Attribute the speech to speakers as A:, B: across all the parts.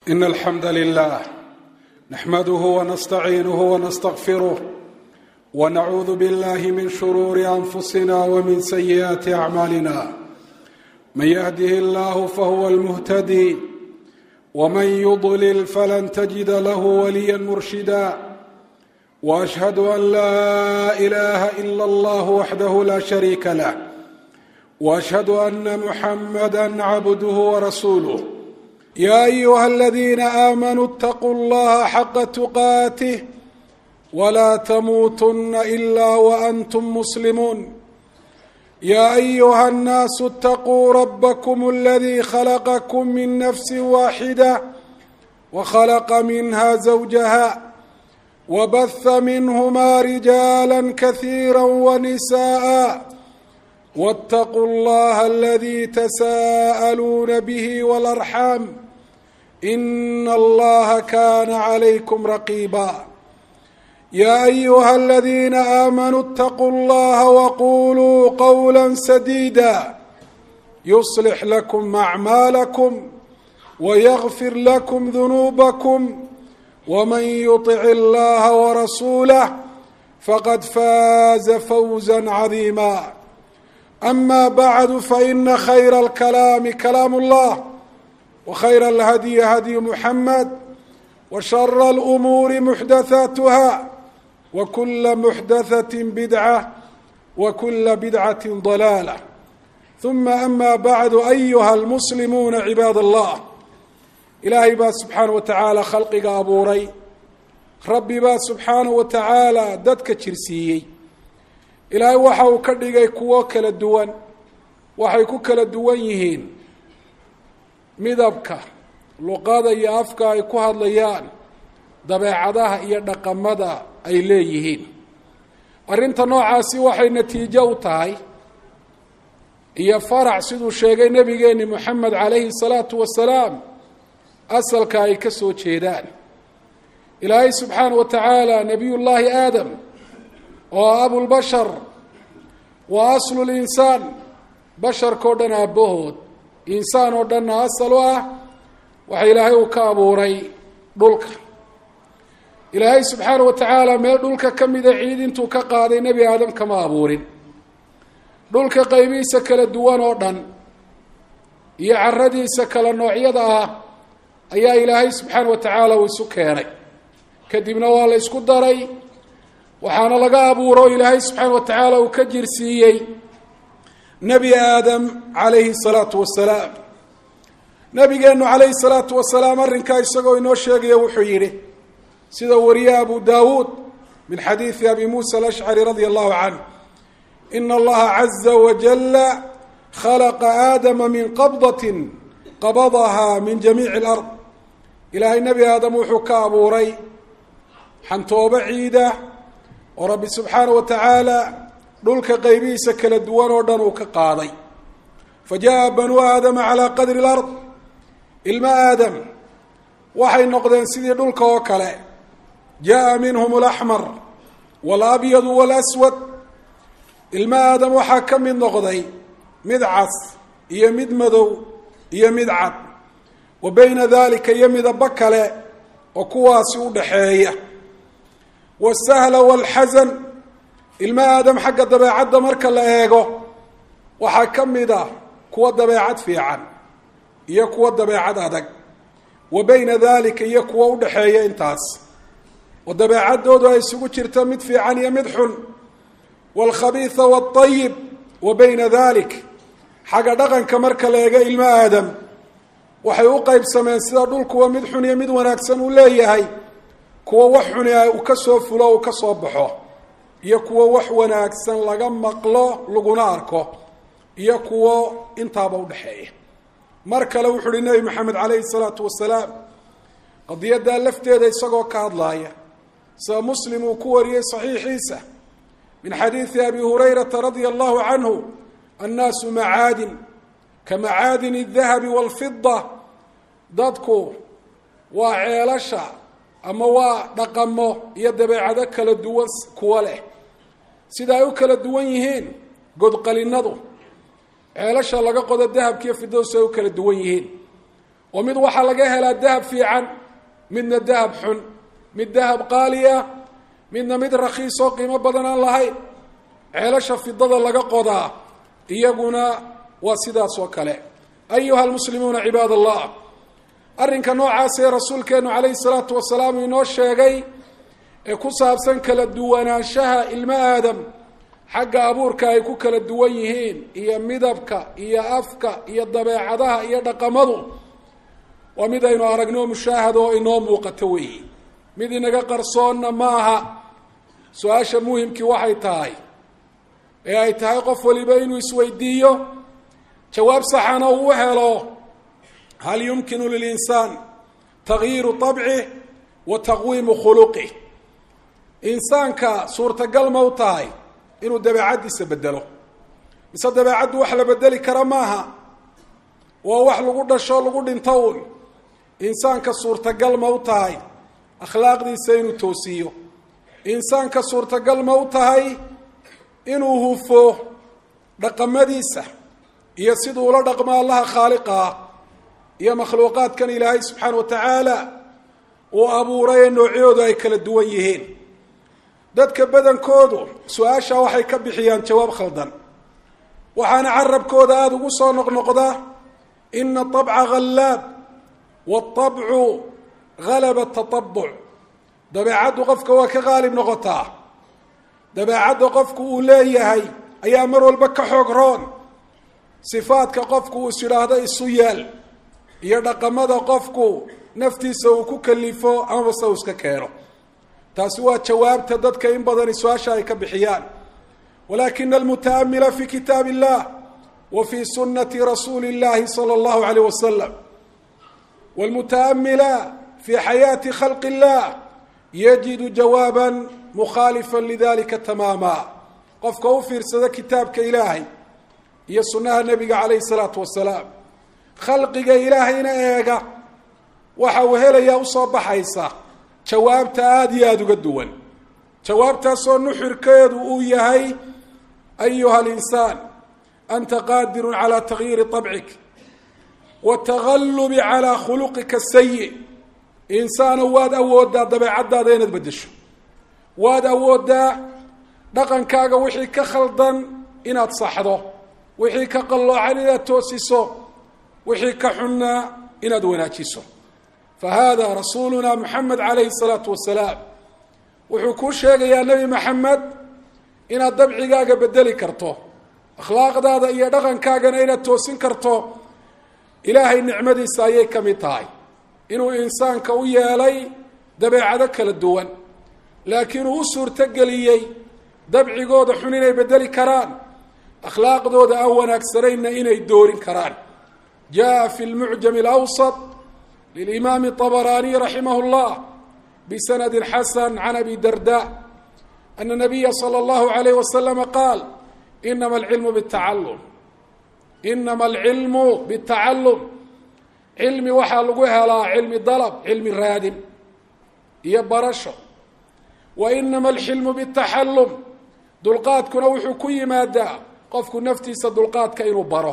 A: إن الحمد لله نحمده ونستعينه ونستغفره ونعوذ بالله من شرور أنفسنا ومن سيئات أعمالنا. من يهده الله فهو المهتدي ومن يضلل فلن تجد له وليا مرشدا. وأشهد أن لا إله إلا الله وحده لا شريك له وأشهد أن محمدا عبده ورسوله. يا أيها الذين آمنوا اتقوا الله حق تقاته ولا تموتن إلا وأنتم مسلمون. يا أيها الناس اتقوا ربكم الذي خلقكم من نفس واحدة وخلق منها زوجها وبث منهما رجالا كثيرا ونساء واتقوا الله الذي تساءلون به والأرحام إن الله كان عليكم رقيبا. يا أيها الذين آمنوا اتقوا الله وقولوا قولا سديدا يصلح لكم أعمالكم ويغفر لكم ذنوبكم ومن يطع الله ورسوله فقد فاز فوزا عظيما. أما بعد فإن خير الكلام كلام الله وخير الهدي هدي محمد وشر الأمور محدثاتها وكل محدثة بدعة وكل بدعة ضلالة. ثم أما بعد أيها المسلمون عباد الله. إلهي baa سبحaanه وataعaalى khalqiga abuuray, rabbi baa سubحaanaه وataعaalى dadka jirsiiyey. ilaahay waxa uu ka dhigay kuwo kala duwan, waxay ku kala duwan yihiin midabka, luqada iyo afka ay ku hadlayaan, dabeecadaha iyo dhaqamada ay leeyihiin. arrinta noocaasi waxay natiijo u tahay iyo farac siduu sheegay nabigeeni moxamed calayhi الsalaatu wasalaam asalka ay ka soo jeedaan. ilaahay subxaanaه wa tacaala nebiy llaahi aadam oo abulbashar waa aslu linsaan, basharka o dhan aabbahood, insaan oo dhanna asal u ah, waxa ilaahay uu ka abuuray dhulka. ilaahay subxaanaه wa tacaala meel dhulka ka mida ciid intuu ka qaaday nebi aadam kama abuurin. dhulka qaybihiisa kala duwan oo dhan iyo caradiisa kala noocyada ah ayaa ilaahay subxaanaه wa tacaala uu isu keenay, kadibna waa la isku daray, waxaana laga abuuro ilaahay subxaanaه wa tacaala uu ka jirsiiyey nebi aadam calayhi الsalaatu wasalaam. nabigeenu calayhi الsalaatu wasalaam arrinkaa isagoo inoo sheegaya wuxuu yidhi, sida wariye abu daawuud min xadiidi abi muusa alashcari radia allahu canh, ina allaha caza wajala khalaqa aadama min qabdatin qabadahaa min jamiici اlard. ilaahay nebi aadam wuxuu ka abuuray xantoobo ciida oo rabbi subxaanaه wa tacaala dhulka qaybihiisa kala duwan oo dhan uu ka qaaday. fa jaa banuu aadama calaa qadri اlard. ilmo aadam waxay noqdeen sidii dhulka oo kale. jaa minhum اlaxmar wاlabyadu wاlaswad. ilmo aadam waxaa ka mid noqday mid cas iyo mid madow iyo mid cad, wa bayna dalika iyo midabo kale oo kuwaasi u dhaxeeya. wasahla wاlxasan. ilmo aadam xagga dabeecadda marka la eego waxaa ka mid ah kuwa dabeecad fiican iyo kuwa dabeecad adag, wa bayna dalika iyo kuwa u dhaxeeya intaas, oo dabeecaddoodu ay isugu jirto mid fiican iyo mid xun. wاlkhabiiثa wاطayib. wa bayna dalik xagga dhaqanka marka la eego ilmo aadam waxay u qeybsameen sida dhulkuwa mid xun iyo mid wanaagsan uu leeyahay, kuwa wax xuni uu ka soo fulo uu ka soo baxo, iyo kuwo wax wanaagsan laga maqlo laguna arko, iyo kuwo intaaba u dhaxeeya. mar kale wuxuu uhi nebi moxamed calayhi الsalaatu wasalaam qadiyaddaa lafteeda isagoo ka hadlaaya, sida muslim uu ku wariyey saxiixiisa min xadiidi abi hurayrata radia allahu canhu, annaasu macaadin ka macaadin الdahabi wاlfida. dadku waa ceelasha ama waa dhaqamo iyo dabeecado kala duwan kuwa leh, sida ay u kala duwan yihiin godqalinadu, ceelasha laga qodo dahabkiiyo fidowsi ay u kala duwan yihiin, oo mid waxaa laga helaa dahab fiican, midna dahab xun, mid dahab qaali ah, midna mid rakiis oo qiimo badan aan lahayn. ceelasha fidada laga qodaa iyaguna waa sidaas oo kale. ayuha almuslimuuna cibaad allah, arrinka noocaasee rasuulkeenu calayhi salaatu wasalaam inoo sheegay ee ku saabsan kala duwanaanshaha ilmo aadam xagga abuurka ay ku kala duwan yihiin, iyo midabka iyo afka iyo dabeecadaha iyo dhaqamadu, waa mid aynu aragno mushaahado oo inoo muuqato weeyi, mid inaga qarsoonna maaha. su-aasha muhimkii waxay tahay ee ay tahay qof waliba inuu isweydiiyo, jawaab saxana uu helo: hal yumkinu lilinsaan tagyiiru طabcih wa taqwiimu khuluqih? insaanka suurtagal ma u tahay inuu dabeecaddiisa bedelo, mise dabeecaddu wax la bedeli kara maaha, waa wax lagu dhasho lagu dhinto un? insaanka suurtagal ma u tahay akhlaaqdiisa inuu toosiyo? insaanka suurtagal ma u tahay inuu hufo dhaqamadiisa iyo siduu ula dhaqmo allaha khaaliqa ah iyo makhluuqaadkan ilaahay subxaana wa tacaala uu abuuray ee noocyoodu ay kala duwan yihiin? dadka badankoodu su-aashaa waxay ka bixiyaan jawaab khaldan, waxaana carabkooda aada ugu soo noqnoqda: ina طabca ghallaab wاطabcu galaba taطabuc. dabeecaddu qofka waa ka qaalib noqotaa, dabeecadda qofku uu leeyahay ayaa mar walba ka xoog roon sifaadka qofku uu is idhaahdo isu yeel, iyo dhaqamada qofku naftiisa uu ku kalifo amaba se uu iska keeno. taasi waa jawaabta dadka in badani su-aasha ay ka bixiyaan. walakina almutaamila fi kitaab illah wa fi sunati rasuuli اllahi salى اllahu alayh wasalam, wاlmutaamila fi xayaati khalqi اllah yajidu jawaaba mukhaalifa lidalika tamaama. qofka u fiirsada kitaabka ilaahay iyo sunnaha nebiga calayhi salaatu wasalaam, khalqiga ilaahayna eega, waxa uu helayaa usoo baxaysa jawaabta aada iyo aada uga duwan. jawaabtaasoo nuxurkeedu uu yahay: ayuha alinsaan anta qaadirun calaa tagyiiri طabcik watagalubi calaa khuluqika sayi. insaano waad awooddaa dabeecaddaada inaad beddesho, waad awooddaa dhaqankaaga wixii ka khaldan inaad saxdo, wixii ka qalloocan inaad toosiso, wixii ka xunnaa inaad wanaajiso. fahada rasuuluna moxamed calayhi الsalaatu wasalaam wuxuu kuu sheegayaa nebi maxamed inaad dabcigaaga bedeli karto, akhlaaqdaada iyo dhaqankaagana inaad toosin karto. ilaahay nicmadiisa ayay ka mid tahay inuu insaanka u yeelay dabeecado kala duwan, laakiin uu u suurtogeliyey dabcigooda xun inay bedeli karaan, akhlaaqdooda aan wanaagsanayna inay doorin karaan. jaa fi lmucjam alawsat lilimaami طabaraaniy raximah اllah bisanadi xasan can abi darda ana nabiya salى اllahu alayh wasalama qaal: inama alcilmu bاtacalum, inama alcilmu bاtacalum. cilmi waxaa lagu helaa cilmi dalab, cilmi raadin iyo barasho. wa inama alxilmu bitaxallum, dulqaadkuna wuxuu ku yimaadaa qofku naftiisa dulqaadka inuu baro.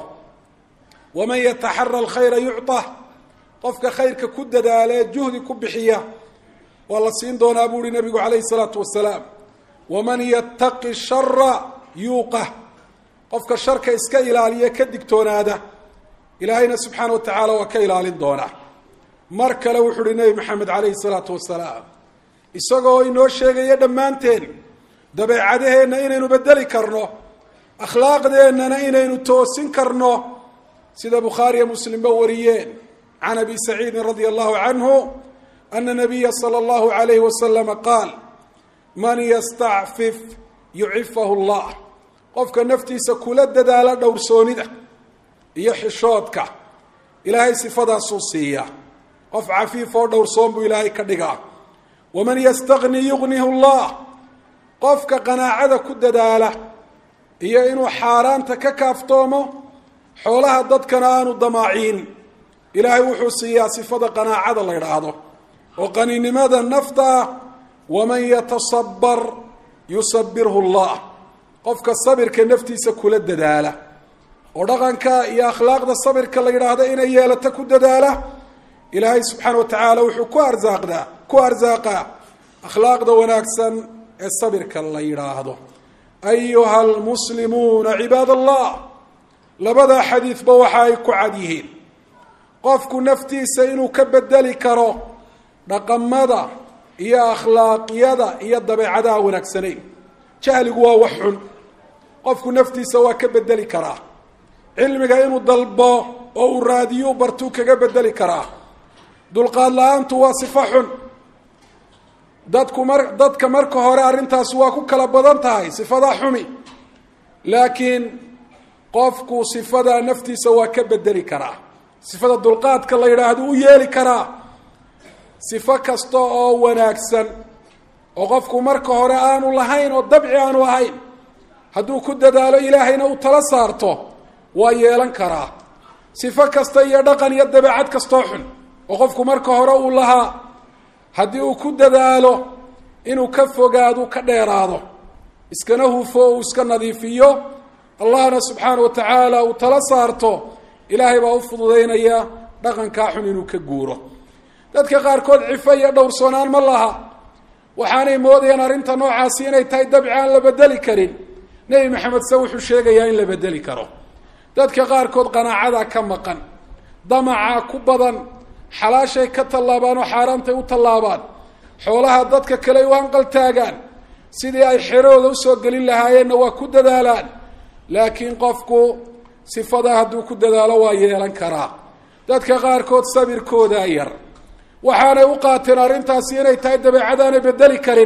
A: waman yataxara alkhayra yucطah, qofka khayrka ku dadaala ee juhdi ku bixiya waa la siin doonaa buu uhi nabigu calayhi salaatu wasalaam. waman yattaqi shara yuuqah, qofka sharka iska ilaaliya ka digtoonaada ilaahayna subxaana wa tacaala waa ka ilaalin doonaa. mar kale wuxuu uhi nebi maxamed calayhi salaatu wasalaam, isagoo inoo sheegaya dhammaanteen dabeecadaheenna inaynu bedeli karno, akhlaaqdeennana inaynu toosin karno, sida bukhaariya muslimba wariyeen can abi saciidin radia allahu canhu ana nabiya salى اllahu alayhi wasalama qaal: man yastacfif yucifahu اllah. qofka naftiisa kula dadaala dhowrsoonida iyo xishoodka, ilaahay sifadaasuu siiyaa. qof cafiif oo dhowrsoon buu ilaahay ka dhigaa. waman yastagni yugnihu اllah, qofka qanaacada ku dadaala iyo inuu xaaraanta ka kaaftoomo, xoolaha dadkana aanu damaaciin, ilaahay wuxuu siiyaa sifada qanaacada la idhaahdo oo qaninimada nafta ah. waman yatasabar yusabirhu اllah, qofka sabirka naftiisa kula dadaala oo dhaqanka iyo akhlaaqda sabirka la yidhaahdo inay yeelato ku dadaala, ilaahay subxaana wa tacaala wuxuu ku arsaaqaa akhlaaqda wanaagsan ee sabirka la yidhaahdo. ayuha almuslimuuna cibaad allah, labadaa xadiidba waxa ay ku cad yihiin qofku naftiisa inuu ka bedeli karo dhaqamada iyo akhlaaqyada iyo dabeecadaha wanaagsanayn. jahligu waa wax xun, qofku naftiisa waa ka bedeli karaa. cilmiga inuu dalbo oo uu raadiyo bartuu kaga bedeli karaa. dulqaad la-aantu waa sifo xun. dadka marka hore arrintaasi waa ku kala badan tahay sifadaa xumi, laakiin qofku sifadaa naftiisa waa ka bedeli karaa. sifada dulqaadka la yidhaahdo u yeeli karaa sifo kasta oo wanaagsan oo qofku marka hore aanu lahayn oo dabci aanu ahayn, hadduu ku dadaalo ilaahayna uu tala saarto waa yeelan karaa. sifo kasta iyo dhaqan iyo dabeecad kastoo xun oo qofku marka hore uu lahaa, haddii uu ku dadaalo inuu ka fogaado ka dheeraado, iskana hufo uu iska nadiifiyo, allahna subxaana wa tacaala uu tala saarto, ilaahay baa u fududaynaya dhaqankaa xun inuu ka guuro. dadka qaarkood cifo iyo dhowrsoonaan ma laha, waxaanay moodayaan arrinta noocaasi inay tahay dabci aan la bedeli karin. nebi maxamed se wuxuu sheegayaa in la bedeli karo. dadka qaarkood qanaacada ka maqan, damaca ku badan, xalaashay ka tallaabaan oo xaaraantay u tallaabaan, xoolaha dadka kale u hanqaltaagaan, sidii ay xerooda usoo gelin lahaayeenna waa ku dadaalaan. laakiin qofku sifadaa hadduu ku dadaalo waa yeelan karaa. dadka qaarkood sabirkoodaa yar, waxaanay u qaateen arrintaasi inay tahay dabeecadaanay bedeli karin,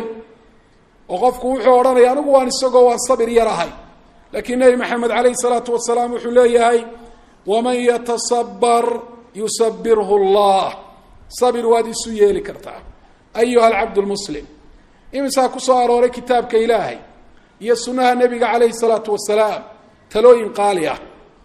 A: oo qofku wuxuu odhanaya anigu waan sabir yar ahay. laakiin nebi maxamed calayhi salaatu wasalaam wuxuu leeyahay waman yatasabar yusabirhu allah. sabir waad isu yeeli kartaa ayuha alcabd lmuslim. imisaa ku soo arooray kitaabka ilaahay iyo sunnaha nebiga calayhi salaatu wasalaam talooyin qaali ah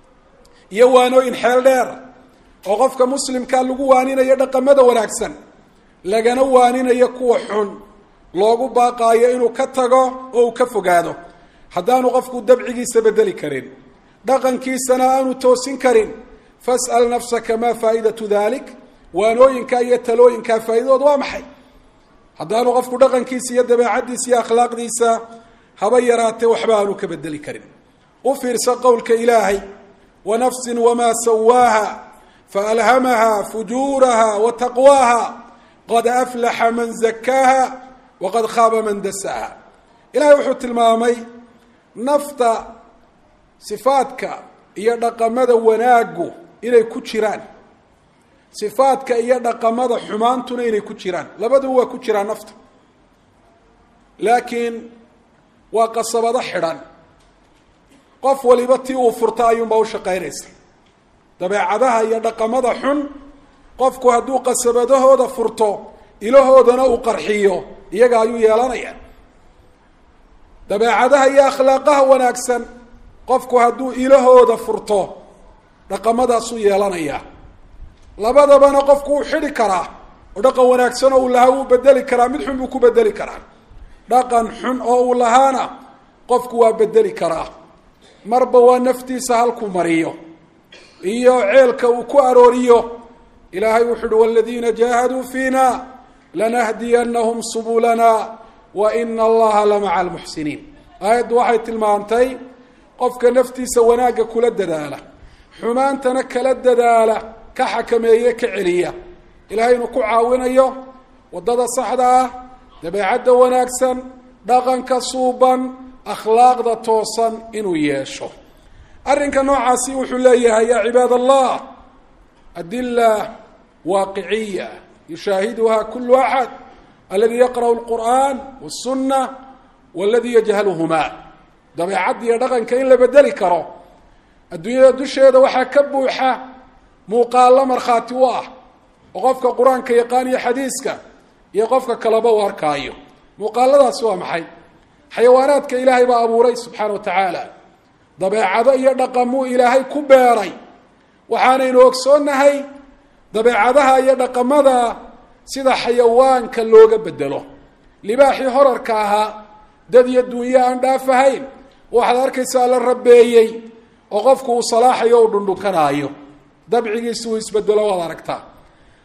A: iyo waanooyin xeel dheer oo qofka muslimkaa lagu waaninayo dhaqamada wanaagsan, lagana waaninayo kuwa xun, loogu baaqaayo inuu ka tago oo uu ka fogaado. haddaanu qofku dabcigiisa bedeli karin, dhaqankiisana aanu toosin karin, fas'al nafsaka maa faa'idatu dalik. waanooyinkaa iyo talooyinkaa faa'idadood waa maxay? haddaanu qofku dhaqankiisa iyo dabeecaddiisa iyo akhlaaqdiisa haba yaraatee waxba aanu ka bedeli karin. u fiirsa qowlka ilaahay wanafsin wamaa sawaaha faalhamaha fujuuraha wa taqwaaha qad aflaxa man zakaaha waqad khaaba man dasaaha. ilahay wuxuu tilmaamay nafta sifaadka iyo dhaqamada wanaagu inay ku jiraan, sifaadka iyo dhaqamada xumaantuna inay ku jiraan. labaduba waa ku jiraan nafta, laakiin waa qasabado xidhan. qof waliba tii uu furta ayuunbaa u shaqaynaysa. dabeecadaha iyo dhaqamada xun qofku hadduu qasabadahooda furto, ilahoodana uu qarxiyo, iyaga ayuu yeelanaya. dabeecadaha iyo akhlaaqaha wanaagsan qofku hadduu ilahooda furto, dhaqamadaasuu yeelanaya. labadabana qofku uu xidhi karaa oo dhaqan wanaagsan oo uu lahaa wuu bedeli karaa, mid xun buu ku bedeli karaa. dhaqan xun oo uu lahaana qofku waa bedeli karaa. marba waa naftiisa halku mariyo iyo ceelka uu ku arooriyo. ilaahay wuxu uhi waladiina jaahaduu fiina lanahdiyanahum subulana wa ina allaha lamaca almuxsiniin. aayaddu waxay tilmaantay qofka naftiisa wanaagga kula dadaala, xumaantana kala dadaala, ka xakameeye ka celiya, ilaahay inuu ku caawinayo waddada saxda ah, dabeecadda wanaagsan, dhaqanka suuban, akhlaaqda toosan inuu yeesho. arrinka noocaasi wuxuu leeyahay yaa cibaad allah adila waaqiciya yushaahiduha kulu axad aladi yaqra'u lqur'an wاsunna waladi yajhaluhuma. dabeecadda iyo dhaqanka in la bedeli karo. adduunyada dusheeda waxaa ka buuxa muuqaalo markhaati u ah oo qofka qur-aanka yaqaan iyo xadiiska iyo qofka kaleba u arkaayo. muuqaaladaasi waa maxay? xayawaanaadka ilaahay baa abuuray subxaana wa tacaala, dabeecado iyo dhaqamuu ilaahay ku beeray. waxaanaynu ogsoonnahay dabeecadaha iyo dhaqamada sida xayawaanka looga bedelo. libaaxii horarka ahaa dad iyo duunyo aan dhaafahayn waxaad arkaysaa la rabeeyey oo qofku uu salaaxayo u dhundhunkanaayo, dabcigiisi uu isbedelo waad aragtaa.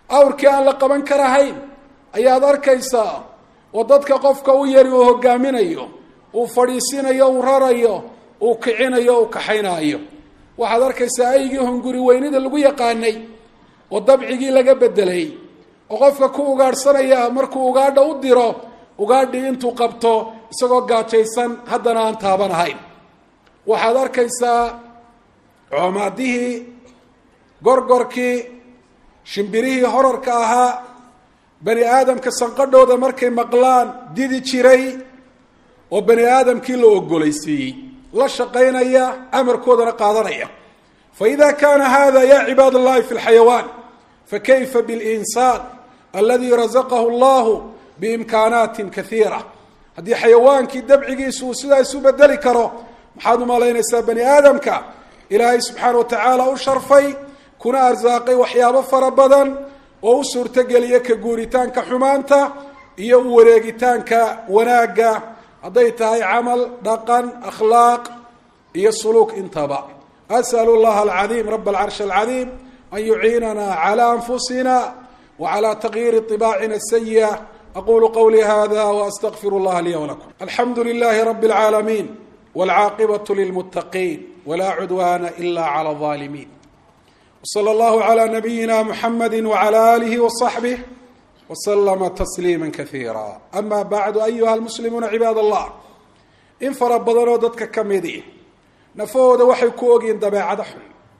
A: awrkii aan la qaban karahayn ayaad arkaysaa oo dadka qofka u yari uu hogaaminayo, uu fadhiisinayo, uu rarayo, uu kicinayo, uu kaxaynaayo. waxaad arkaysaa aygii hunguri weynida lagu yaqaanay oo dabcigii laga bedelay, oo qofka ku ugaadhsanaya markuu ugaadha u diro ugaadhii intuu qabto isagoo gaajaysan haddana aan taabanahayn. waxaad arkaysaa coomaadihii, gorgorkii, shimbirihii horarka ahaa, bani aadamka sanqadhooda markay maqlaan didi jiray oo bani aadamkii la ogolaysiiyey, la shaqaynaya, amarkoodana qaadanaya. faإida kana hada ya cibaad اllahi fi اlxayawaan fakayfa biاlinsaan aladi razaqahu اllahu biimkaanaati kaiira. haddii xayawaankii dabcigiisu uu sidaa isu bedeli karo, maxaad u malaynaysaa bani aadamka ilaahay subxaana watacaala u sharfay kuna arsaaqay waxyaabo fara badan oo u suurtogeliya ka guuritaanka xumaanta iyo u wareegitaanka wanaagga, hadday tahay camal, dhaqan, akhlaaq iyo suluuk intaba. as'al اllaha alcadiim rab alcarshi alcadiim an yuciinana calى anfusina wacalى tagyiiri طibaacina asayi'a. aqulu qawlii hada waastaqfir اllaha liya wlakum. alxamdu lilahi rabi اlcaalamiin wاlcaaqibaة lilmuttaqiin wla cudwana ila clى الظaalimiin. wslى اllahu عlى nabiyina muxamadi wعlى alihi وصaxbih wslama tasliima kaiira. ama bacdu ayuha almuslimuuna cibaad allah, in fara badanoo dadka ka midi nafahooda waxay ku ogyihiin dabeecada xun,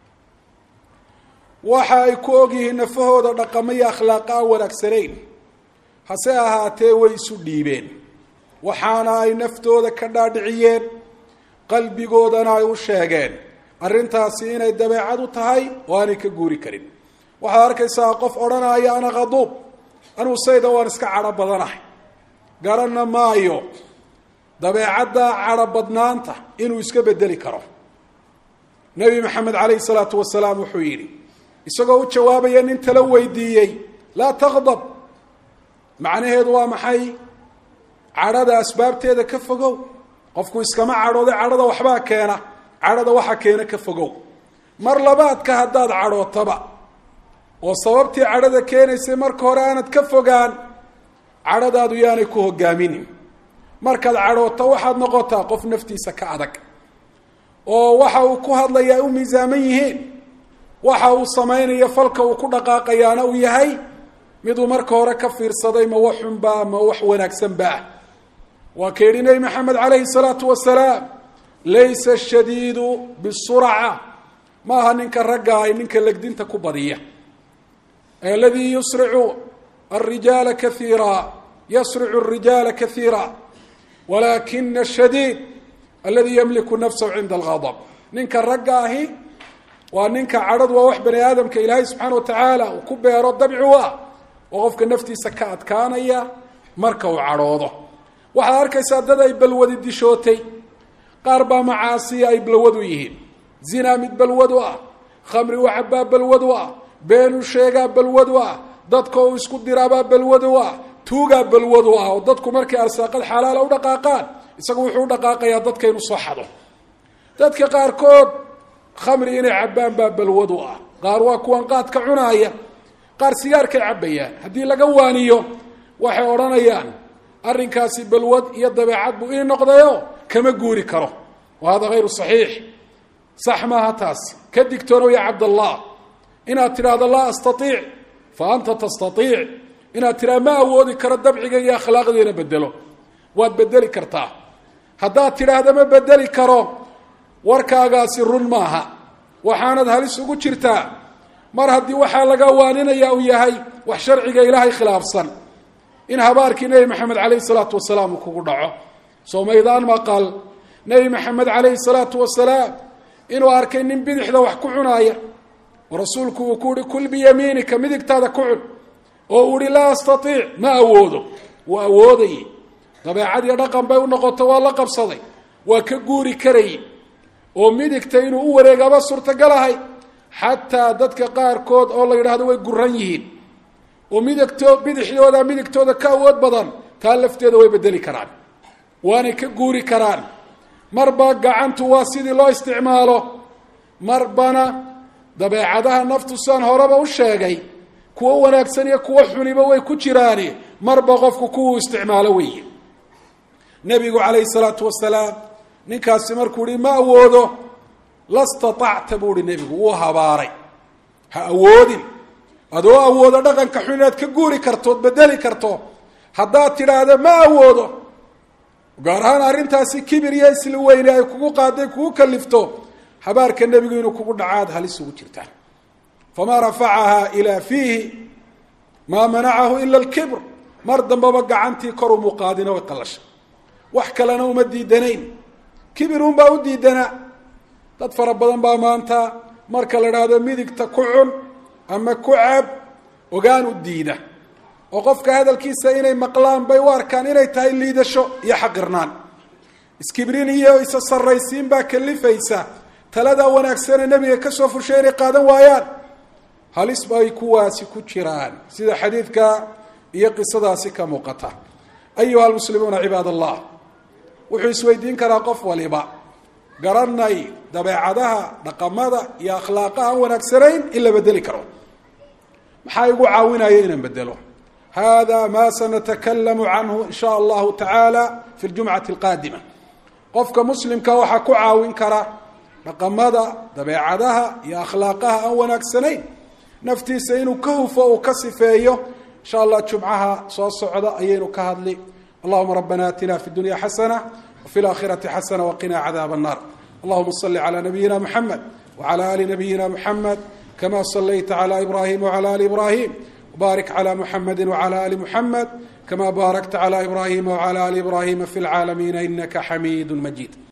A: waxa ay ku ogyihiin nafahooda dhaqamo iyo akhlaaqa aan wanaagsanayn, hase ahaatee way isu dhiibeen, waxaana ay naftooda ka dhaadhiciyeen, qalbigoodana ay u sheegeen arrintaasi inay dabeecad u tahay oo aanay ka guuri karin. waxaad arkaysaa qof odhanaya ana qaduub, anuu sayda waan iska cadho badanahay, garanna maayo dabeecadda cadho badnaanta inuu iska bedeli karo. nebi maxamed calayhi salaatu wasalaam wuxuu yidhi, isagoo u jawaabaya nin tala weydiiyey, laa taqdab, macnaheedu waa maxay? cadhada asbaabteeda ka fogow. qofku iskama cadhooday, cadhada waxbaa keena, cadhada waxa keena ka fogow. mar labaadka haddaad cadhootaba oo sababtii cadhada keenaysay marka hore aanad ka fogaan, cadhadaadu yaanay ku hogaaminin. markaad cadhooto waxaad noqotaa qof naftiisa ka adag, oo waxa uu ku hadlayaa u miisaaman yihiin, waxa uu samaynayo falka uu ku dhaqaaqayaana uu yahay miduu marka hore ka fiirsaday, ma wax xunba ma wax wanaagsanba. waa ka yidhi nebi maxamed calayhi salaatu wasalaam, laysa ashadiidu bisurca, maaha ninka ragga ay ninka legdinta ku badiya, aladii yusricu arijaala kaiira, yasricu arijaala kaiira, walakina ashadiid aladi yamliku nafsahu cinda algadab. ninka ragga ahi waa ninka cadhadu waa wax bani aadamka ilaahay subxaana watacaala uu ku beero dabci u ah, oo qofka naftiisa ka adkaanaya marka uu cadhoodo. waxaad arkaysaa dad ay balwadi dishootay, qaar baa macaasiya ay balwad u yihiin, zinaa mid balwad u ah, khamri u cabbaa balwad u ah, beenu sheegaa balwad u ah, dadka uu isku diraabaa balwad u ah, tuugaa balwad u ah, oo dadku markay arsaaqad xalaala u dhaqaaqaan isagu wuxuu u dhaqaaqayaa dadka inuu soo xado. dadka qaarkood khamri inay cabbaan baa balwad u ah, qaar waa kuwan qaadka cunaaya, qaar sigaarkay cabbayaan. haddii laga waaniyo waxay odhanayaan arrinkaasi balwad iyo dabeecad buu ii noqdayo kama guuri karo. wa hada hayru saxiix, sax maaha taas. ka digtoonow ya cabdallah inaad tidhaahdo laa astaiic fa anta tastaiic, inaad tidhahdo ma awoodi karo dabciga iyo akhlaaqdeena bedelo. waad bedeli kartaa. haddaad tidhaahdo ma bedeli karo, warkaagaasi run maaha, waxaanad halis ugu jirtaa mar haddii waxaa laga waaninaya uu yahay wax sharciga ilaahay khilaafsan, in habaarkii nebi maxamed calayhi salaatu wasalaam uu kugu dhaco. soomaydaan maqal nebi maxamed calayhi salaatu wasalaam inuu arkay nin bidixda wax ku cunaaya, oo rasuulku uu ku uhi kul biyamiinika, midigtaada ku cun, oo uu ihi laa astaiic, ma awoodo. wuu awoodayey, dabeecad iyo dhaqan bay u noqoto, waa la qabsaday, waa ka guuri karayey, oo midigta inuu u wareegaba suurtagalahay. xataa dadka qaarkood oo la yidhaahdo way guran yihiin oo midigtooda ka awood badan, taa lafteeda way bedeli karaan, waanay ka guuri karaan. marba gacantu waa sidii loo isticmaalo, marbana dabeecadaha naftu saan horeba u sheegay kuwo wanaagsan iyo kuwo xuniba way ku jiraani marba qofku kuwuu isticmaalo weeye nebigu calayhi salaatu wasalaam ninkaasi markuu ihi ma awoodo lastatacta buu ihi nebigu wuu habaaray ha awoodin adoo awoodo dhaqanka xun inaad ka guuri karto od bedeli karto haddaad tidhaahdo ma awoodo gaar ahaan arrintaasi kibir iyo isla weyne ay kugu qaaday kugu kalifto habaarka nebigu inuu kugu dhacaad halis ugu jirtaan famaa rafacahaa ilaa fiihi maa manacahu ila alkibr mar dambaba gacantii kor umu qaadina way qallashay wax kalena uma diidanayn kibir unbaa u diidanaa dad fara badan baa maanta marka la idhaahdo midigta ku cun ama ku cab ogaan u diida oo qofka hadalkiisa inay maqlaan bay u arkaan inay tahay liidasho iyo xaqirnaan iskibrin iyo isa sarraysiin baa kalifaysa taladaa wanaagsanee nebiga ka soo fushay inay qaadan waayaan halis bay kuwaasi ku jiraan sida xadiidka iyo qisadaasi ka muuqata ayuha almuslimuuna cibaad allah wuxuu isweydiin karaa qof waliba garanay dabeecadaha dhaqamada iyo akhlaaqaha aan wanaagsanayn in la bedeli karo maxaa igu caawinaya inaan bedelo hada ma sanatakalamu canhu in sha allahu tacaala fi ljumcati alqaadima qofka muslimka waxaa ku caawin kara dhaqamada dabeecadaha iyo akhlaaqaha aan wanaagsanayn naftiisa inuu ka hufo uu ka sifeeyo insha allah jumcaha soo socda ayaynu ka hadli allahuma rabbana atina fi dunya xasana wafi laakhirati xasana waqina cadaab الnar allahuma صli calى nabiyina mxamed wعalى ali nabiyina mxamed kama صlayta عlى ibrahim wعlى ali ibrahim وبارك على محمد وعلى آل محمد كما باركت على إبراهيم وعلى آل إبراهيم في العالمين إنك حميد مجيد